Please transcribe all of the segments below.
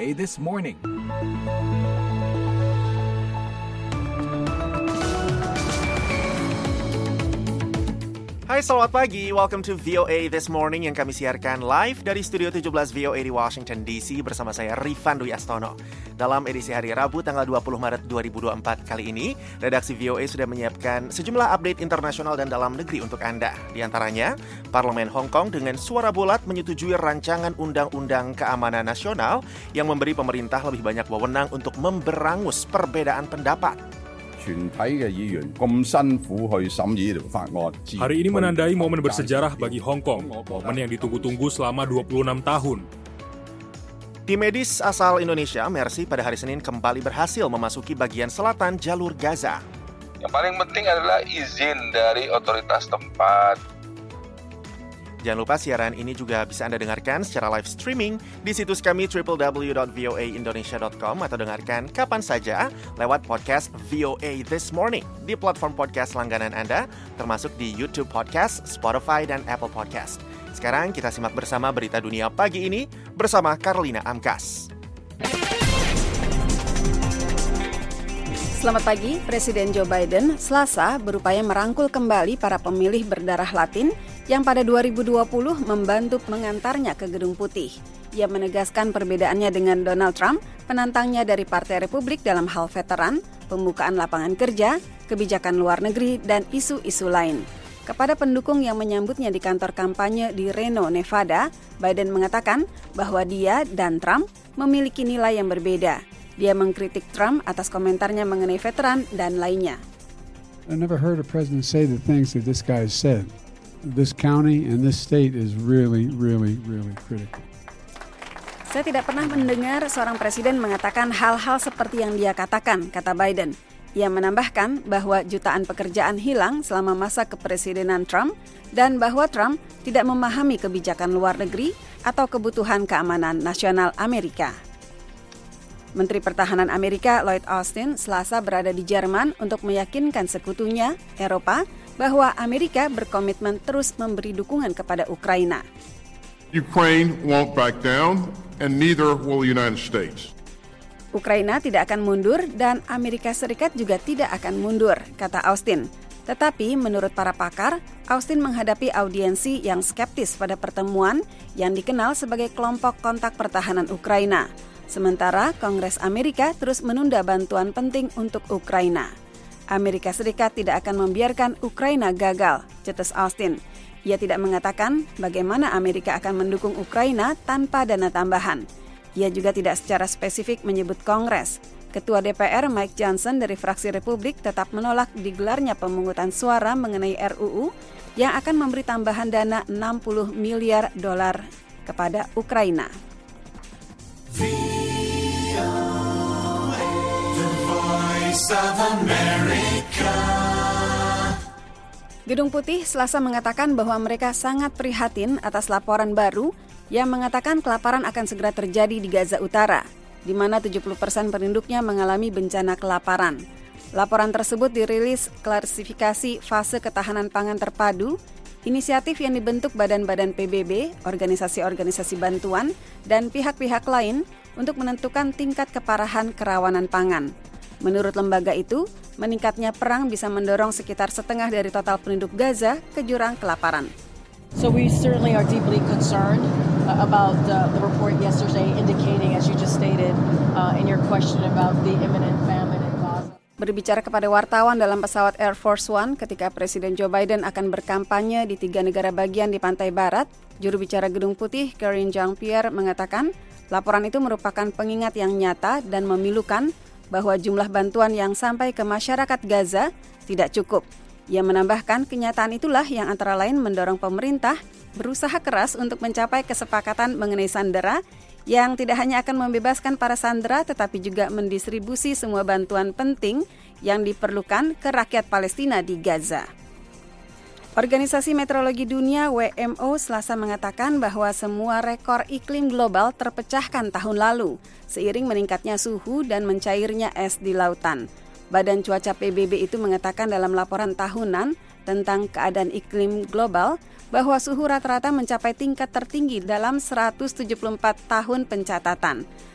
VOA This Morning. Hai, selamat pagi. Welcome to VOA This Morning yang kami siarkan live dari Studio 17 VOA di Washington DC bersama saya Rifan Dwi Astono. Dalam edisi hari Rabu tanggal 20 Maret 2024 kali ini, redaksi VOA sudah menyiapkan sejumlah update internasional dan dalam negeri untuk Anda. Di antaranya, Parlemen Hong Kong dengan suara bulat menyetujui rancangan Undang-Undang Keamanan Nasional yang memberi pemerintah lebih banyak wewenang untuk memberangus perbedaan pendapat. Hari ini menandai momen bersejarah bagi Hong Kong, momen yang ditunggu-tunggu selama 26 tahun. Tim medis asal Indonesia, Mercy, pada hari Senin kembali berhasil memasuki bagian selatan jalur Gaza. Yang paling penting adalah izin dari otoritas tempat. Jangan lupa siaran ini juga bisa Anda dengarkan secara live streaming di situs kami www.voaindonesia.com atau dengarkan kapan saja lewat podcast VOA This Morning di platform podcast langganan Anda, termasuk di YouTube Podcast, Spotify, dan Apple Podcast. Sekarang kita simak bersama berita dunia pagi ini bersama Carolina Amkas. Selamat pagi, Presiden Joe Biden Selasa berupaya merangkul kembali para pemilih berdarah Latin yang pada 2020 membantu mengantarnya ke Gedung Putih. Ia menegaskan perbedaannya dengan Donald Trump, penantangnya dari Partai Republik dalam hal veteran, pembukaan lapangan kerja, kebijakan luar negeri, dan isu-isu lain. Kepada pendukung yang menyambutnya di kantor kampanye di Reno, Nevada, Biden mengatakan bahwa dia dan Trump memiliki nilai yang berbeda. Dia mengkritik Trump atas komentarnya mengenai veteran dan lainnya. I never heard a president say the things that this guy said. This county and this state is really critical. Saya tidak pernah mendengar seorang presiden mengatakan hal-hal seperti yang dia katakan, kata Biden. Ia menambahkan bahwa jutaan pekerjaan hilang selama masa kepresidenan Trump dan bahwa Trump tidak memahami kebijakan luar negeri atau kebutuhan keamanan nasional Amerika. Menteri Pertahanan Amerika Lloyd Austin Selasa berada di Jerman untuk meyakinkan sekutunya, Eropa, bahwa Amerika berkomitmen terus memberi dukungan kepada Ukraina. Ukraine won't back down and neither will the United States. Ukraina tidak akan mundur dan Amerika Serikat juga tidak akan mundur, kata Austin. Tetapi menurut para pakar, Austin menghadapi audiensi yang skeptis pada pertemuan yang dikenal sebagai kelompok kontak pertahanan Ukraina. Sementara Kongres Amerika terus menunda bantuan penting untuk Ukraina. Amerika Serikat tidak akan membiarkan Ukraina gagal, cetus Austin. Ia tidak mengatakan bagaimana Amerika akan mendukung Ukraina tanpa dana tambahan. Ia juga tidak secara spesifik menyebut Kongres. Ketua DPR Mike Johnson dari fraksi Republik tetap menolak digelarnya pemungutan suara mengenai RUU yang akan memberi tambahan dana $60 miliar kepada Ukraina. Gedung Putih Selasa mengatakan bahwa mereka sangat prihatin atas laporan baru yang mengatakan kelaparan akan segera terjadi di Gaza Utara, di mana 70% penduduknya mengalami bencana kelaparan. Laporan tersebut dirilis klasifikasi fase ketahanan pangan terpadu, inisiatif yang dibentuk badan-badan PBB, organisasi-organisasi bantuan, dan pihak-pihak lain untuk menentukan tingkat keparahan kerawanan pangan. Menurut lembaga itu, meningkatnya perang bisa mendorong sekitar setengah dari total penduduk Gaza ke jurang kelaparan. So we certainly are deeply concerned about the report yesterday indicating, as you just stated in your question about the imminent famine in Gaza. Berbicara kepada wartawan dalam pesawat Air Force One ketika Presiden Joe Biden akan berkampanye di 3 negara bagian di pantai barat, juru bicara Gedung Putih Karine Jean-Pierre mengatakan laporan itu merupakan pengingat yang nyata dan memilukan bahwa jumlah bantuan yang sampai ke masyarakat Gaza tidak cukup. Ia menambahkan kenyataan itulah yang antara lain mendorong pemerintah berusaha keras untuk mencapai kesepakatan mengenai sandera yang tidak hanya akan membebaskan para sandera tetapi juga mendistribusi semua bantuan penting yang diperlukan ke rakyat Palestina di Gaza. Organisasi Meteorologi Dunia WMO Selasa mengatakan bahwa semua rekor iklim global terpecahkan tahun lalu seiring meningkatnya suhu dan mencairnya es di lautan. Badan Cuaca PBB itu mengatakan dalam laporan tahunan tentang keadaan iklim global bahwa suhu rata-rata mencapai tingkat tertinggi dalam 174 tahun pencatatan.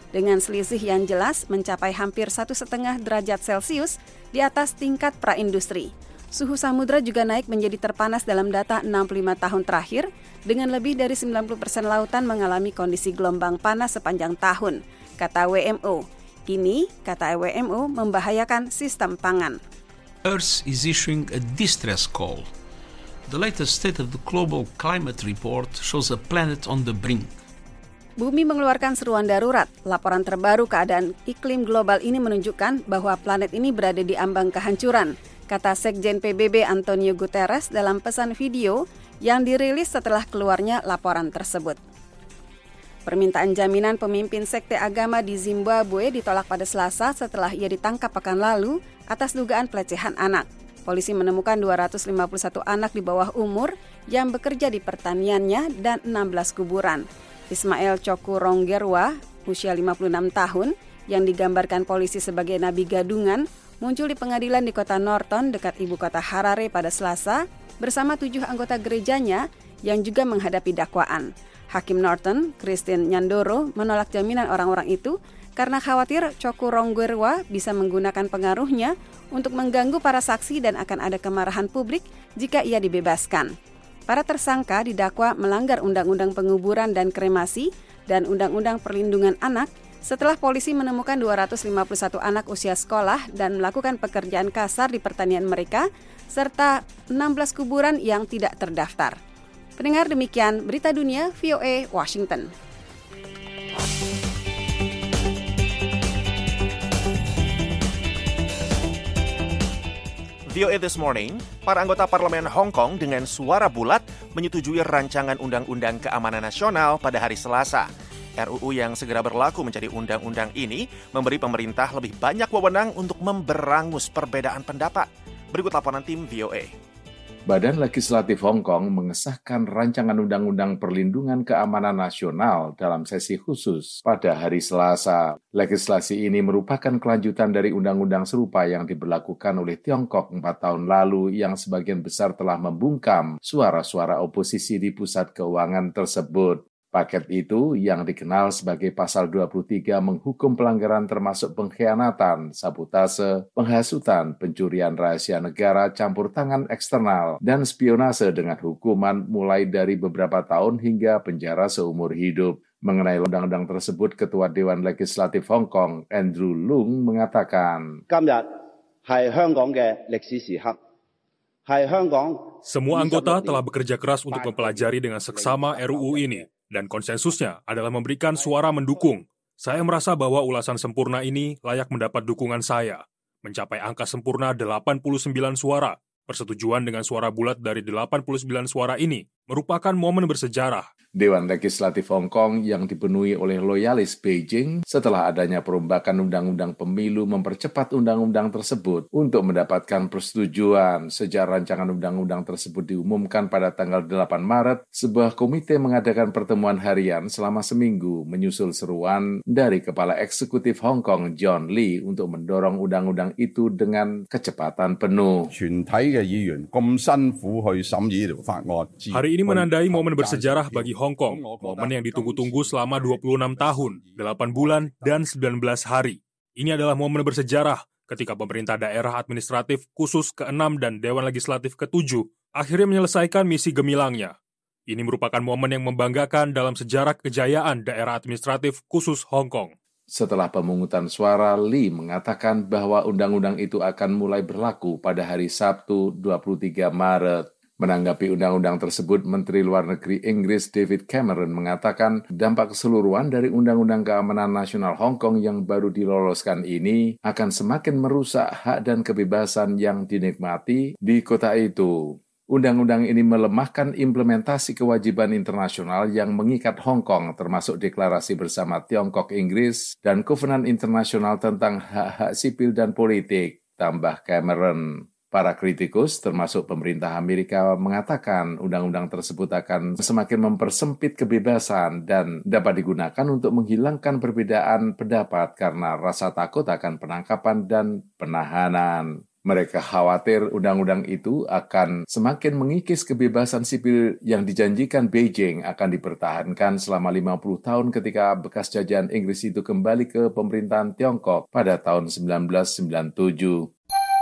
dengan selisih yang jelas mencapai hampir 1,5 derajat Celcius di atas tingkat praindustri. Suhu samudra juga naik menjadi terpanas dalam data 65 tahun terakhir, dengan lebih dari 90% lautan mengalami kondisi gelombang panas sepanjang tahun, kata WMO. Ini, kata WMO, membahayakan sistem pangan. Earth is issuing a distress call. The latest State of the Global Climate Report shows a planet on the brink. Bumi mengeluarkan seruan darurat. Laporan terbaru keadaan iklim global ini menunjukkan bahwa planet ini berada di ambang kehancuran, kata Sekjen PBB Antonio Guterres dalam pesan video yang dirilis setelah keluarnya laporan tersebut. Permintaan jaminan pemimpin sekte agama di Zimbabwe ditolak pada Selasa setelah ia ditangkap pekan lalu atas dugaan pelecehan anak. Polisi menemukan 251 anak di bawah umur yang bekerja di pertaniannya dan 16 kuburan. Ismail Cokuronggerwa, usia 56 tahun, yang digambarkan polisi sebagai nabi gadungan, muncul di pengadilan di kota Norton dekat ibu kota Harare pada Selasa bersama 7 anggota gerejanya yang juga menghadapi dakwaan. Hakim Norton, Christine Nyandoro, menolak jaminan orang-orang itu karena khawatir Cokuronggerwa bisa menggunakan pengaruhnya untuk mengganggu para saksi dan akan ada kemarahan publik jika ia dibebaskan. Para tersangka didakwa melanggar Undang-Undang Penguburan dan Kremasi dan Undang-Undang Perlindungan Anak setelah polisi menemukan 251 anak usia sekolah dan melakukan pekerjaan kasar di pertanian mereka, serta 16 kuburan yang tidak terdaftar. Pendengar, demikian Berita Dunia VOA Washington. VOA This Morning, para anggota parlemen Hong Kong dengan suara bulat menyetujui rancangan Undang-Undang Keamanan Nasional pada hari Selasa. RUU yang segera berlaku menjadi undang-undang ini memberi pemerintah lebih banyak wewenang untuk memberangus perbedaan pendapat. Berikut laporan tim VOA. Badan Legislatif Hong Kong mengesahkan rancangan Undang-Undang Perlindungan Keamanan Nasional dalam sesi khusus pada hari Selasa. Legislasi ini merupakan kelanjutan dari undang-undang serupa yang diberlakukan oleh Tiongkok 4 tahun lalu yang sebagian besar telah membungkam suara-suara oposisi di pusat keuangan tersebut. Paket itu yang dikenal sebagai Pasal 23 menghukum pelanggaran termasuk pengkhianatan, sabotase, penghasutan, pencurian rahasia negara, campur tangan eksternal, dan spionase dengan hukuman mulai dari beberapa tahun hingga penjara seumur hidup. Mengenai undang-undang tersebut, Ketua Dewan Legislatif Hong Kong, Andrew Leung, mengatakan, semua anggota telah bekerja keras untuk mempelajari dengan seksama RUU ini. Dan konsensusnya adalah memberikan suara mendukung. Saya merasa bahwa ulasan sempurna ini layak mendapat dukungan saya. Mencapai angka sempurna 89 suara. Persetujuan dengan suara bulat dari 89 suara ini merupakan momen bersejarah. Dewan Legislatif Hong Kong yang dipenuhi oleh loyalis Beijing setelah adanya perombakan undang-undang pemilu mempercepat undang-undang tersebut untuk mendapatkan persetujuan. Sejak rancangan undang-undang tersebut diumumkan pada tanggal 8 Maret, sebuah komite mengadakan pertemuan harian selama seminggu menyusul seruan dari Kepala Eksekutif Hong Kong John Lee untuk mendorong undang-undang itu dengan kecepatan penuh. Hari ini menandai momen bersejarah bagi Hong Kong, momen yang ditunggu-tunggu selama 26 tahun, 8 bulan, dan 19 hari. Ini adalah momen bersejarah ketika pemerintah daerah administratif khusus ke-6 dan Dewan Legislatif ke-7 akhirnya menyelesaikan misi gemilangnya. Ini merupakan momen yang membanggakan dalam sejarah kejayaan daerah administratif khusus Hong Kong. Setelah pemungutan suara, Lee mengatakan bahwa undang-undang itu akan mulai berlaku pada hari Sabtu 23 Maret. Menanggapi undang-undang tersebut, Menteri Luar Negeri Inggris David Cameron mengatakan dampak keseluruhan dari Undang-Undang Keamanan Nasional Hong Kong yang baru diloloskan ini akan semakin merusak hak dan kebebasan yang dinikmati di kota itu. Undang-undang ini melemahkan implementasi kewajiban internasional yang mengikat Hong Kong, termasuk deklarasi bersama Tiongkok, Inggris, dan Kovenan Internasional tentang hak-hak sipil dan politik, tambah Cameron. Para kritikus, termasuk pemerintah Amerika, mengatakan undang-undang tersebut akan semakin mempersempit kebebasan dan dapat digunakan untuk menghilangkan perbedaan pendapat karena rasa takut akan penangkapan dan penahanan. Mereka khawatir undang-undang itu akan semakin mengikis kebebasan sipil yang dijanjikan Beijing akan dipertahankan selama 50 tahun ketika bekas jajahan Inggris itu kembali ke pemerintahan Tiongkok pada tahun 1997.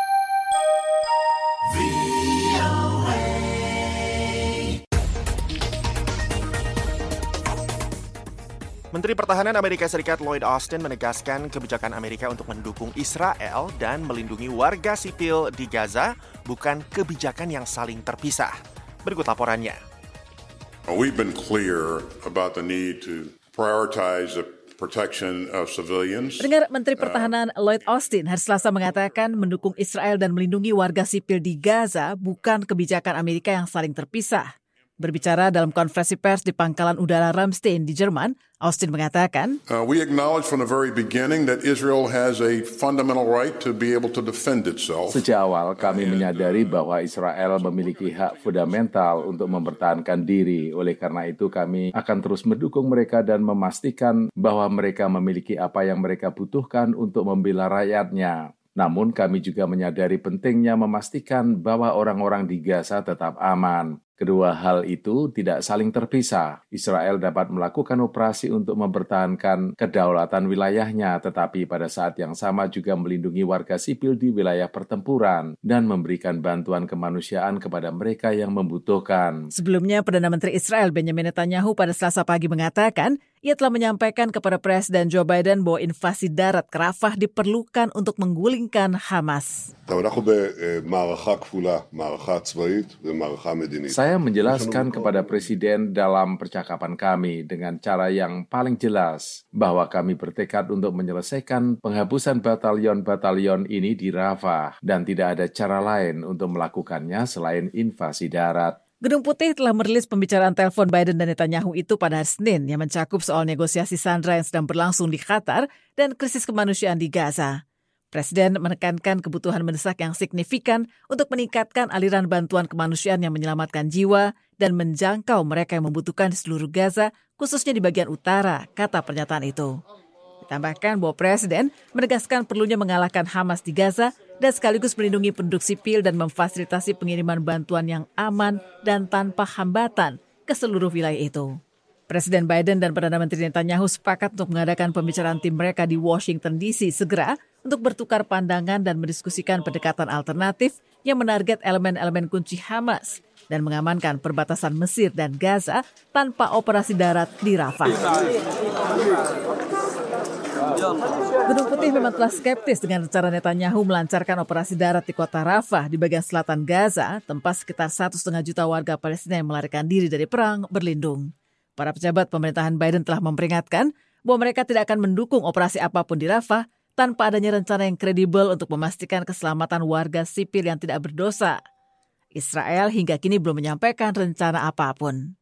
Menteri Pertahanan Amerika Serikat Lloyd Austin menegaskan kebijakan Amerika untuk mendukung Israel dan melindungi warga sipil di Gaza bukan kebijakan yang saling terpisah. Berikut laporannya. We've been clear about the need to prioritize the protection of civilians. Pendengar, Menteri Pertahanan Lloyd Austin hari Selasa mengatakan mendukung Israel dan melindungi warga sipil di Gaza bukan kebijakan Amerika yang saling terpisah. Berbicara dalam konferensi pers di Pangkalan Udara Ramstein di Jerman, Austin mengatakan, We acknowledge from the very beginning that Israel has a fundamental right to be able to defend itself. Sejak awal kami menyadari bahwa Israel memiliki hak fundamental untuk mempertahankan diri. Oleh karena itu kami akan terus mendukung mereka dan memastikan bahwa mereka memiliki apa yang mereka butuhkan untuk membela rakyatnya. Namun kami juga menyadari pentingnya memastikan bahwa orang-orang di Gaza tetap aman. Kedua hal itu tidak saling terpisah. Israel dapat melakukan operasi untuk mempertahankan kedaulatan wilayahnya, tetapi pada saat yang sama juga melindungi warga sipil di wilayah pertempuran dan memberikan bantuan kemanusiaan kepada mereka yang membutuhkan. Sebelumnya, Perdana Menteri Israel Benjamin Netanyahu pada Selasa pagi mengatakan, ia telah menyampaikan kepada Presiden Joe Biden bahwa invasi darat ke Rafah diperlukan untuk menggulingkan Hamas. Saya menjelaskan kepada Presiden dalam percakapan kami dengan cara yang paling jelas bahwa kami bertekad untuk menyelesaikan penghapusan batalion-batalion ini di Rafah dan tidak ada cara lain untuk melakukannya selain invasi darat. Gedung Putih telah merilis pembicaraan telepon Biden dan Netanyahu itu pada hari Senin yang mencakup soal negosiasi sandera yang sedang berlangsung di Qatar dan krisis kemanusiaan di Gaza. Presiden menekankan kebutuhan mendesak yang signifikan untuk meningkatkan aliran bantuan kemanusiaan yang menyelamatkan jiwa dan menjangkau mereka yang membutuhkan di seluruh Gaza, khususnya di bagian utara, kata pernyataan itu. Ditambahkan bahwa Presiden menegaskan perlunya mengalahkan Hamas di Gaza dan sekaligus melindungi penduduk sipil dan memfasilitasi pengiriman bantuan yang aman dan tanpa hambatan ke seluruh wilayah itu. Presiden Biden dan Perdana Menteri Netanyahu sepakat untuk mengadakan pembicaraan tim mereka di Washington DC segera untuk bertukar pandangan dan mendiskusikan pendekatan alternatif yang menarget elemen-elemen kunci Hamas dan mengamankan perbatasan Mesir dan Gaza tanpa operasi darat di Rafah. Gedung Putih memang telah skeptis dengan rencana Netanyahu melancarkan operasi darat di kota Rafah di bagian selatan Gaza, tempat sekitar 1,5 juta warga Palestina yang melarikan diri dari perang berlindung. Para pejabat pemerintahan Biden telah memperingatkan bahwa mereka tidak akan mendukung operasi apapun di Rafah tanpa adanya rencana yang kredibel untuk memastikan keselamatan warga sipil yang tidak berdosa. Israel hingga kini belum menyampaikan rencana apapun.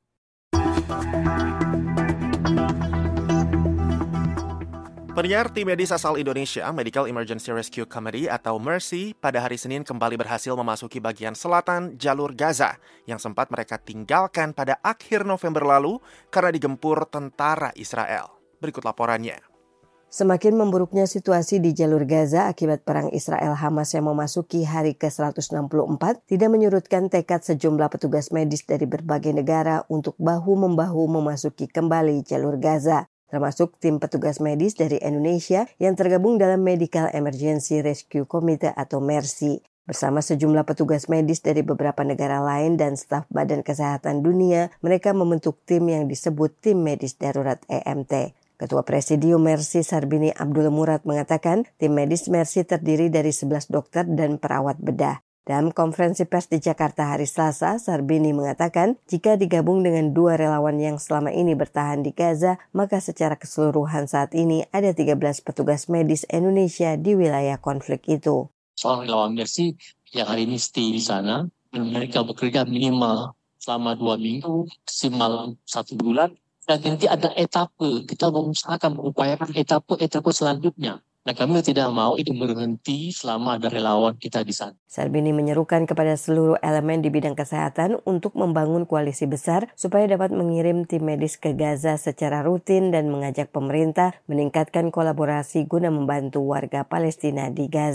Penyiar tim medis asal Indonesia, Medical Emergency Rescue Committee atau MERCY, pada hari Senin kembali berhasil memasuki bagian selatan jalur Gaza yang sempat mereka tinggalkan pada akhir November lalu karena digempur tentara Israel. Berikut laporannya. Semakin memburuknya situasi di jalur Gaza akibat perang Israel-Hamas yang memasuki hari ke-164 tidak menyurutkan tekad sejumlah petugas medis dari berbagai negara untuk bahu-membahu memasuki kembali jalur Gaza, termasuk tim petugas medis dari Indonesia yang tergabung dalam Medical Emergency Rescue Committee atau MERCY. Bersama sejumlah petugas medis dari beberapa negara lain dan staf Badan Kesehatan Dunia, mereka membentuk tim yang disebut Tim Medis Darurat EMT. Ketua Presidium MERCY Sarbini Abdul Murad mengatakan tim medis MERCY terdiri dari 11 dokter dan perawat bedah. Dalam konferensi pers di Jakarta hari Selasa, Sarbini mengatakan jika digabung dengan 2 relawan yang selama ini bertahan di Gaza, maka secara keseluruhan saat ini ada 13 petugas medis Indonesia di wilayah konflik itu. Soal relawan MERCY yang hari ini stay di sana, dan mereka bekerja minimal selama 2 minggu, maksimal 1 bulan, dan nanti ada etape, kita mengusahakan mengupayakan etape selanjutnya. Nah, kami tidak mau itu berhenti selama ada relawan kita di sana. Sarbini menyerukan kepada seluruh elemen di bidang kesehatan untuk membangun koalisi besar supaya dapat mengirim tim medis ke Gaza secara rutin dan mengajak pemerintah meningkatkan kolaborasi guna membantu warga Palestina di Gaza.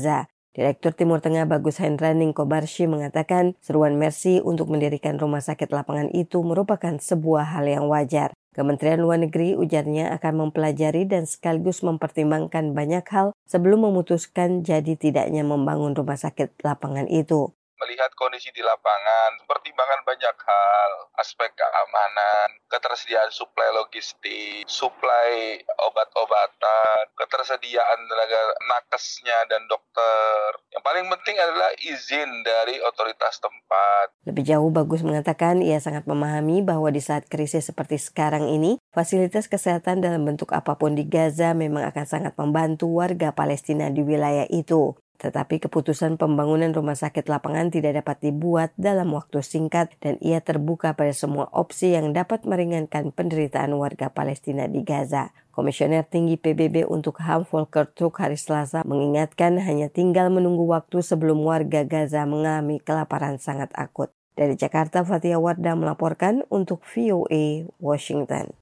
Direktur Timur Tengah Bagus Hendraning Kobarshi mengatakan seruan Mercy untuk mendirikan rumah sakit lapangan itu merupakan sebuah hal yang wajar. Kementerian Luar Negeri ujarnya akan mempelajari dan sekaligus mempertimbangkan banyak hal sebelum memutuskan jadi tidaknya membangun rumah sakit lapangan itu. Melihat kondisi di lapangan, pertimbangan banyak hal, aspek keamanan, ketersediaan suplai logistik, suplai obat-obatan, ketersediaan tenaga nakesnya dan dokter. Yang paling penting adalah izin dari otoritas tempat. Lebih jauh, Bagus mengatakan ia sangat memahami bahwa di saat krisis seperti sekarang ini, fasilitas kesehatan dalam bentuk apapun di Gaza memang akan sangat membantu warga Palestina di wilayah itu. Tetapi keputusan pembangunan rumah sakit lapangan tidak dapat dibuat dalam waktu singkat dan ia terbuka pada semua opsi yang dapat meringankan penderitaan warga Palestina di Gaza. Komisioner Tinggi PBB untuk HAM Volker Turk hari Selasa mengingatkan hanya tinggal menunggu waktu sebelum warga Gaza mengalami kelaparan sangat akut. Dari Jakarta, Fathia Wardah melaporkan untuk VOA Washington.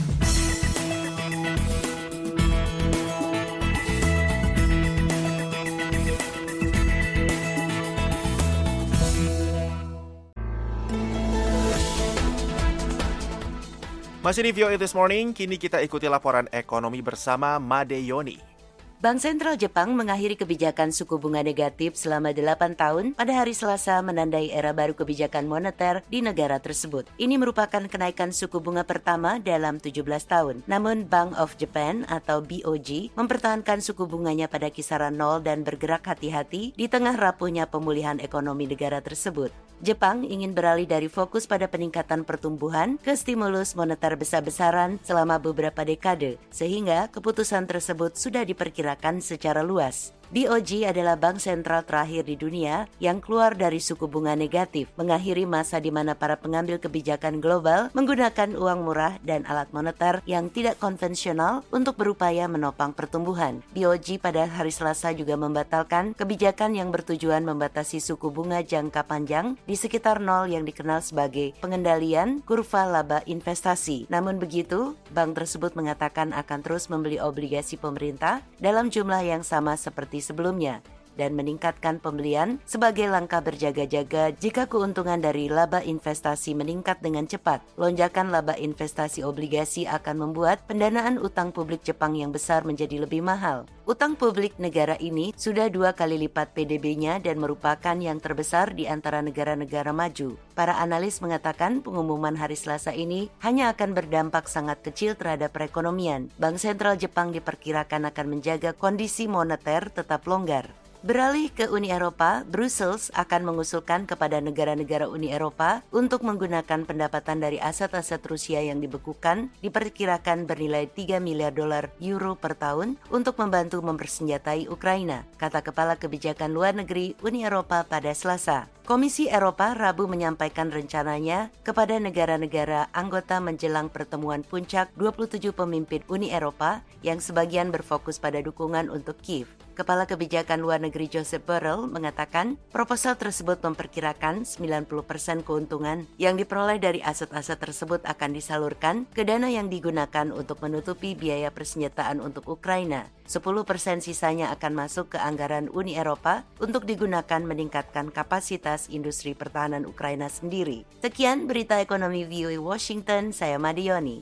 Masih di VOA This Morning, kini kita ikuti laporan ekonomi bersama Made Yoni. Bank Sentral Jepang mengakhiri kebijakan suku bunga negatif selama 8 tahun pada hari Selasa menandai era baru kebijakan moneter di negara tersebut. Ini merupakan kenaikan suku bunga pertama dalam 17 tahun. Namun Bank of Japan atau BOJ mempertahankan suku bunganya pada kisaran 0 dan bergerak hati-hati di tengah rapuhnya pemulihan ekonomi negara tersebut. Jepang ingin beralih dari fokus pada peningkatan pertumbuhan ke stimulus moneter besar-besaran selama beberapa dekade, sehingga keputusan tersebut sudah diperkirakan secara luas. BOJ adalah bank sentral terakhir di dunia yang keluar dari suku bunga negatif, mengakhiri masa di mana para pengambil kebijakan global menggunakan uang murah dan alat moneter yang tidak konvensional untuk berupaya menopang pertumbuhan. BOJ pada hari Selasa juga membatalkan kebijakan yang bertujuan membatasi suku bunga jangka panjang di sekitar 0 yang dikenal sebagai pengendalian kurva laba investasi. Namun begitu, bank tersebut mengatakan akan terus membeli obligasi pemerintah dalam jumlah yang sama seperti sebelumnya dan meningkatkan pembelian sebagai langkah berjaga-jaga jika keuntungan dari laba investasi meningkat dengan cepat. Lonjakan laba investasi obligasi akan membuat pendanaan utang publik Jepang yang besar menjadi lebih mahal. Utang publik negara ini sudah 2 kali lipat PDB-nya dan merupakan yang terbesar di antara negara-negara maju. Para analis mengatakan pengumuman hari Selasa ini hanya akan berdampak sangat kecil terhadap perekonomian. Bank Sentral Jepang diperkirakan akan menjaga kondisi moneter tetap longgar. Beralih ke Uni Eropa, Brussels akan mengusulkan kepada negara-negara Uni Eropa untuk menggunakan pendapatan dari aset-aset Rusia yang dibekukan diperkirakan bernilai 3 miliar dolar euro per tahun untuk membantu mempersenjatai Ukraina, kata Kepala Kebijakan Luar Negeri Uni Eropa pada Selasa. Komisi Eropa Rabu menyampaikan rencananya kepada negara-negara anggota menjelang pertemuan puncak 27 pemimpin Uni Eropa yang sebagian berfokus pada dukungan untuk Kiev. Kepala Kebijakan Luar Negeri Joseph Borrell mengatakan proposal tersebut memperkirakan 90% keuntungan yang diperoleh dari aset-aset tersebut akan disalurkan ke dana yang digunakan untuk menutupi biaya persenjataan untuk Ukraina. 10% sisanya akan masuk ke anggaran Uni Eropa untuk digunakan meningkatkan kapasitas industri pertahanan Ukraina sendiri. Sekian berita ekonomi VOA Washington, saya Made Yoni.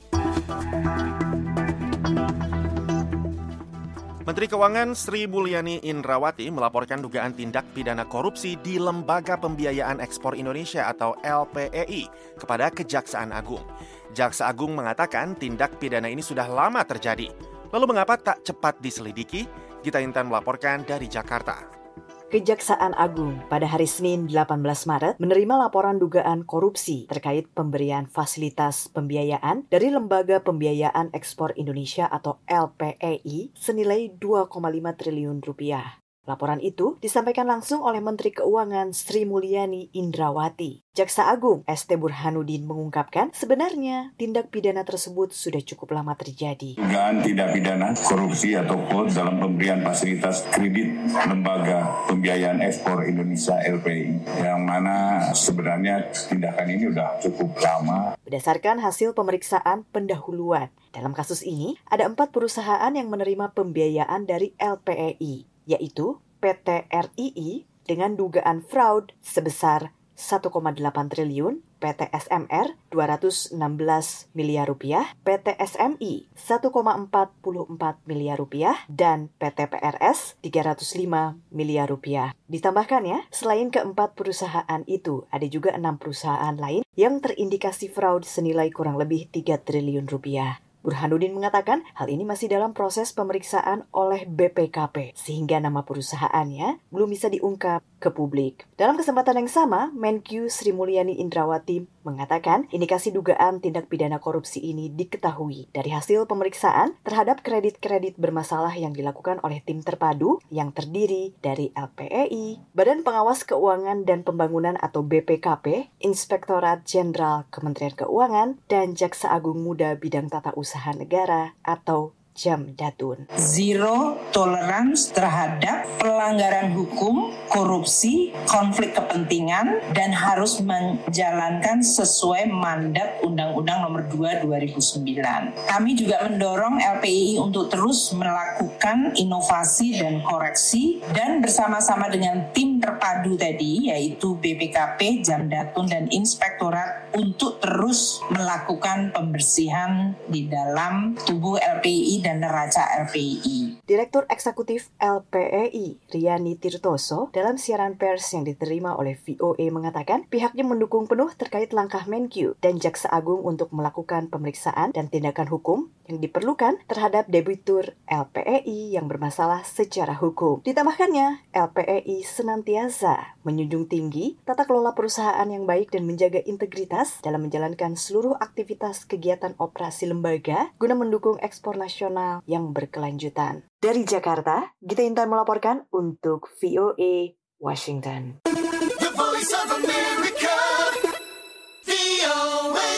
Menteri Keuangan Sri Mulyani Indrawati melaporkan dugaan tindak pidana korupsi di Lembaga Pembiayaan Ekspor Indonesia atau LPEI kepada Kejaksaan Agung. Jaksa Agung mengatakan tindak pidana ini sudah lama terjadi. Lalu mengapa tak cepat diselidiki? Gita Intan melaporkan dari Jakarta. Kejaksaan Agung pada hari Senin 18 Maret menerima laporan dugaan korupsi terkait pemberian fasilitas pembiayaan dari Lembaga Pembiayaan Ekspor Indonesia atau LPEI senilai 2,5 triliun rupiah. Laporan itu disampaikan langsung oleh Menteri Keuangan Sri Mulyani Indrawati. Jaksa Agung ST Burhanuddin mengungkapkan sebenarnya tindak pidana tersebut sudah cukup lama terjadi. Dugaan tindak pidana korupsi atau fraud dalam pemberian fasilitas kredit Lembaga Pembiayaan Ekspor Indonesia LPI, yang mana sebenarnya tindakan ini sudah cukup lama. Berdasarkan hasil pemeriksaan pendahuluan, dalam kasus ini ada 4 perusahaan yang menerima pembiayaan dari LPEI, yaitu PT RII dengan dugaan fraud sebesar 1,8 triliun, PT SMR 216 miliar rupiah, PT SMI 1,44 miliar rupiah, dan PT PRS 305 miliar rupiah. Ditambahkan ya, selain keempat perusahaan itu, ada juga 6 perusahaan lain yang terindikasi fraud senilai kurang lebih 3 triliun rupiah. Burhanuddin mengatakan hal ini masih dalam proses pemeriksaan oleh BPKP, sehingga nama perusahaannya belum bisa diungkap ke publik. Dalam kesempatan yang sama, Menkyu Sri Mulyani Indrawati mengatakan indikasi dugaan tindak pidana korupsi ini diketahui dari hasil pemeriksaan terhadap kredit-kredit bermasalah yang dilakukan oleh tim terpadu yang terdiri dari LPEI, Badan Pengawas Keuangan dan Pembangunan atau BPKP, Inspektorat Jenderal Kementerian Keuangan, dan Jaksa Agung Muda Bidang Tata Usaha Negara atau Jamdatun. Zero tolerance terhadap pelanggaran hukum, korupsi, konflik kepentingan, dan harus menjalankan sesuai mandat Undang-Undang Nomor 2 2009. Kami juga mendorong LPII untuk terus melakukan inovasi dan koreksi, dan bersama-sama dengan tim terpadu tadi, yaitu BPKP, Jamdatun, dan Inspektorat, untuk terus melakukan pembersihan di dalam tubuh LPII dan neraca LPII. Direktur Eksekutif LPEI, Riani Tirtoso, dalam siaran pers yang diterima oleh VOA mengatakan pihaknya mendukung penuh terkait langkah Menkyu dan Jaksa Agung untuk melakukan pemeriksaan dan tindakan hukum yang diperlukan terhadap debitur LPEI yang bermasalah secara hukum. Ditambahkannya, LPEI senantiasa menjunjung tinggi tata kelola perusahaan yang baik dan menjaga integritas dalam menjalankan seluruh aktivitas kegiatan operasi lembaga guna mendukung ekspor nasional yang berkelanjutan. Dari Jakarta, Gita Intan melaporkan untuk VOA Washington. The Voice of America, VOA.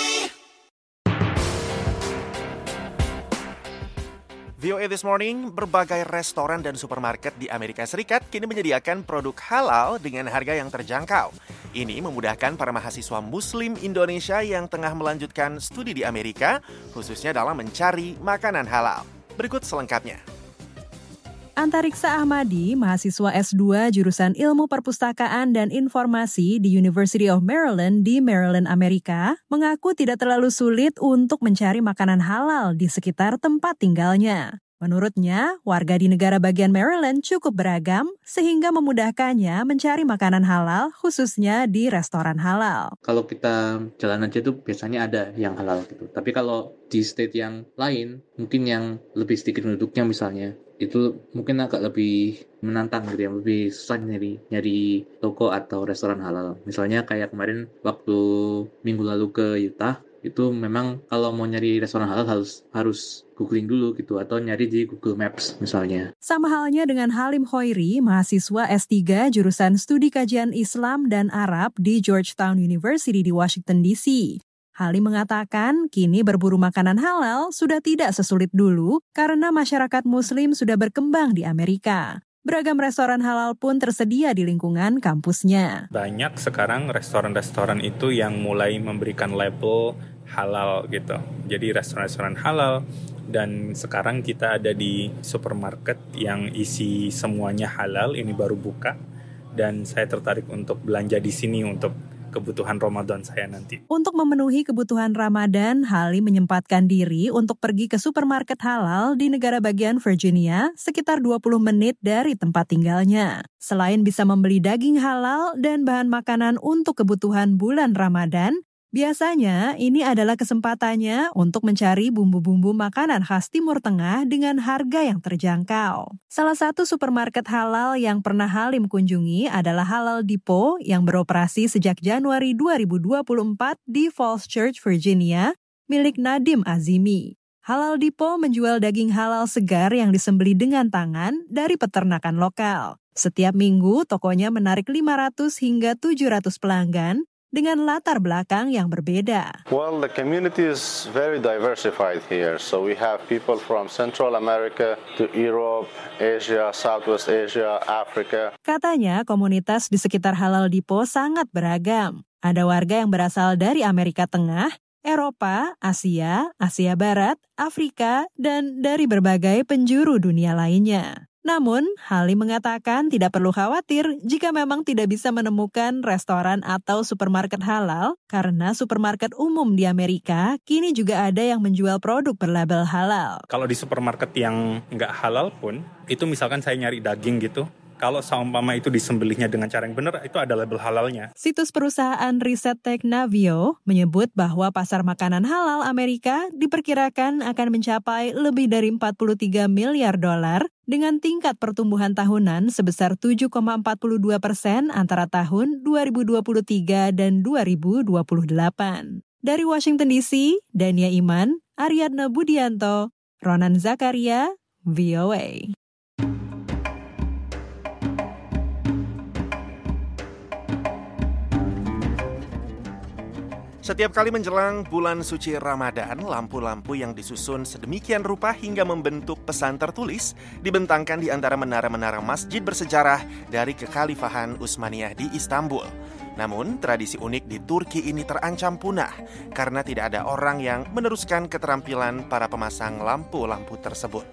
VOA This Morning, berbagai restoran dan supermarket di Amerika Serikat kini menyediakan produk halal dengan harga yang terjangkau. Ini memudahkan para mahasiswa Muslim Indonesia yang tengah melanjutkan studi di Amerika, khususnya dalam mencari makanan halal. Berikut selengkapnya. Antariksa Ahmadi, mahasiswa S2 jurusan Ilmu Perpustakaan dan Informasi di University of Maryland di Maryland, Amerika, mengaku tidak terlalu sulit untuk mencari makanan halal di sekitar tempat tinggalnya. Menurutnya, warga di negara bagian Maryland cukup beragam sehingga memudahkannya mencari makanan halal khususnya di restoran halal. Kalau kita jalan aja tuh biasanya ada yang halal gitu. Tapi kalau di state yang lain, mungkin yang lebih sedikit penduduknya misalnya, itu mungkin agak lebih menantang gitu ya, lebih susah nyari toko atau restoran halal. Misalnya kayak kemarin waktu minggu lalu ke Utah, itu memang kalau mau nyari restoran halal harus googling dulu gitu atau nyari di Google Maps misalnya. Sama halnya dengan Halim Khoiri, mahasiswa S3 jurusan Studi Kajian Islam dan Arab di Georgetown University di Washington DC. Halim mengatakan kini berburu makanan halal sudah tidak sesulit dulu karena masyarakat Muslim sudah berkembang di Amerika. Beragam restoran halal pun tersedia di lingkungan kampusnya. Banyak sekarang restoran-restoran itu yang mulai memberikan label halal gitu. Jadi restoran-restoran halal, dan sekarang kita ada di supermarket yang isi semuanya halal, ini baru buka. Dan saya tertarik untuk belanja di sini untuk kebutuhan Ramadan saya nanti. Untuk memenuhi kebutuhan Ramadan, Halim menyempatkan diri untuk pergi ke supermarket halal di negara bagian Virginia, sekitar 20 menit dari tempat tinggalnya. Selain bisa membeli daging halal dan bahan makanan untuk kebutuhan bulan Ramadan, biasanya ini adalah kesempatannya untuk mencari bumbu-bumbu makanan khas Timur Tengah dengan harga yang terjangkau. Salah satu supermarket halal yang pernah Halim kunjungi adalah Halal Depot yang beroperasi sejak Januari 2024 di Falls Church, Virginia, milik Nadim Azimi. Halal Depot menjual daging halal segar yang disembelih dengan tangan dari peternakan lokal. Setiap minggu, tokonya menarik 500 hingga 700 pelanggan dengan latar belakang yang berbeda. Well, the community is very diversified here. So we have people from Central America to Europe, Asia, Southwest Asia, Africa. Katanya komunitas di sekitar Halal Depot sangat beragam. Ada warga yang berasal dari Amerika Tengah, Eropa, Asia, Asia Barat, Afrika, dan dari berbagai penjuru dunia lainnya. Namun, Halim mengatakan tidak perlu khawatir jika memang tidak bisa menemukan restoran atau supermarket halal, karena supermarket umum di Amerika kini juga ada yang menjual produk berlabel halal. Kalau di supermarket yang nggak halal pun, itu misalkan saya nyari daging gitu, kalau seumpama itu disembelihnya dengan cara yang benar, itu ada label halalnya. Situs perusahaan riset Technavio menyebut bahwa pasar makanan halal Amerika diperkirakan akan mencapai lebih dari 43 miliar dolar dengan tingkat pertumbuhan tahunan sebesar 7,42% antara tahun 2023 dan 2028. Dari Washington DC, Dania Iman, Ariadna Budianto, Ronan Zakaria, VOA. Setiap kali menjelang bulan suci Ramadan, lampu-lampu yang disusun sedemikian rupa hingga membentuk pesan tertulis dibentangkan di antara menara-menara masjid bersejarah dari Kekhalifahan Utsmaniyah di Istanbul. Namun, tradisi unik di Turki ini terancam punah karena tidak ada orang yang meneruskan keterampilan para pemasang lampu-lampu tersebut.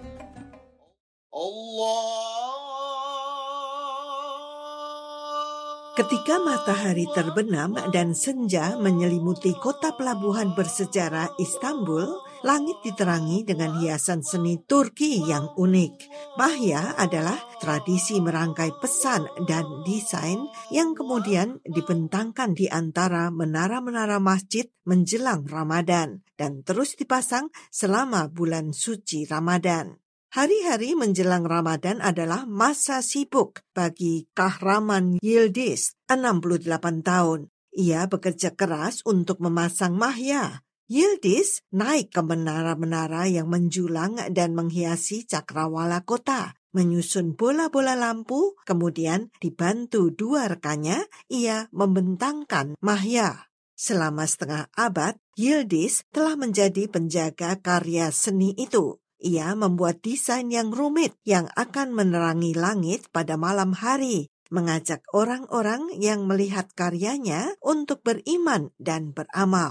Ketika matahari terbenam dan senja menyelimuti kota pelabuhan bersejarah Istanbul, langit diterangi dengan hiasan seni Turki yang unik. Mahya adalah tradisi merangkai pesan dan desain yang kemudian dibentangkan di antara menara-menara masjid menjelang Ramadan dan terus dipasang selama bulan suci Ramadan. Hari-hari menjelang Ramadan adalah masa sibuk bagi Kahraman Yildiz, 68 tahun. Ia bekerja keras untuk memasang mahya. Yildiz naik ke menara-menara yang menjulang dan menghiasi cakrawala kota, menyusun bola-bola lampu, kemudian dibantu dua rekannya, ia membentangkan mahya. Selama setengah abad, Yildiz telah menjadi penjaga karya seni itu. Ia membuat desain yang rumit yang akan menerangi langit pada malam hari, mengajak orang-orang yang melihat karyanya untuk beriman dan beramal.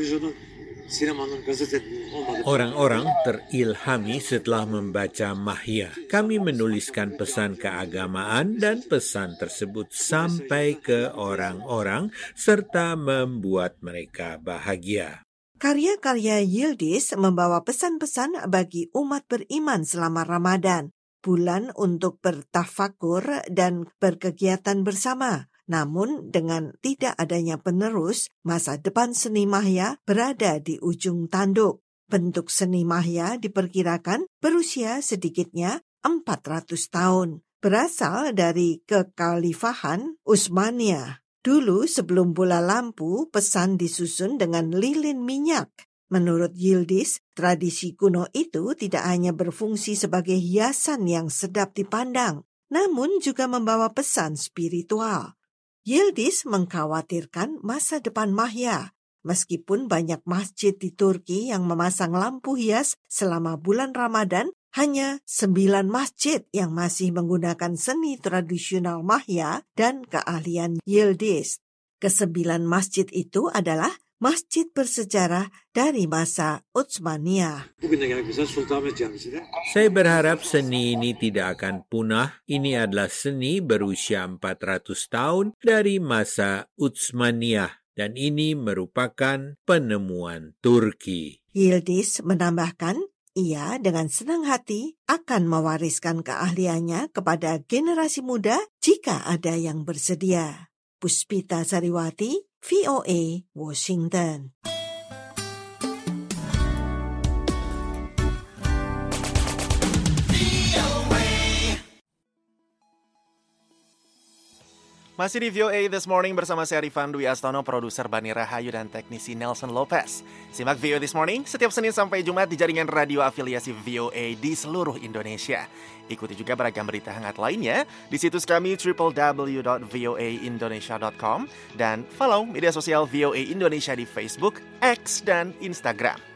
Orang-orang terilhami setelah membaca mahya. Kami menuliskan pesan keagamaan dan pesan tersebut sampai ke orang-orang serta membuat mereka bahagia. Karya-karya Yildiz membawa pesan-pesan bagi umat beriman selama Ramadan, bulan untuk bertafakur dan berkegiatan bersama. Namun dengan tidak adanya penerus, masa depan seni mahya berada di ujung tanduk. Bentuk seni mahya diperkirakan berusia sedikitnya 400 tahun. Berasal dari Kekhalifahan Utsmaniyah. Dulu sebelum bola lampu, pesan disusun dengan lilin minyak. Menurut Yildiz, tradisi kuno itu tidak hanya berfungsi sebagai hiasan yang sedap dipandang, namun juga membawa pesan spiritual. Yildiz mengkhawatirkan masa depan mahya. Meskipun banyak masjid di Turki yang memasang lampu hias selama bulan Ramadan, hanya 9 masjid yang masih menggunakan seni tradisional mahya dan keahlian Yildiz. Ke-9 masjid itu adalah masjid bersejarah dari masa Utsmaniyah. Saya berharap seni ini tidak akan punah. Ini adalah seni berusia 400 tahun dari masa Utsmaniyah. Dan ini merupakan penemuan Turki. Yildiz menambahkan, ia dengan senang hati akan mewariskan keahliannya kepada generasi muda jika ada yang bersedia. Puspita Sariwati, VOA, Washington. Masih di VOA This Morning bersama saya Rifan Dwi Astono, produser Bani Rahayu dan teknisi Nelson Lopez. Simak VOA This Morning setiap Senin sampai Jumat di jaringan radio afiliasi VOA di seluruh Indonesia. Ikuti juga beragam berita hangat lainnya di situs kami www.voaindonesia.com dan follow media sosial VOA Indonesia di Facebook, X, dan Instagram.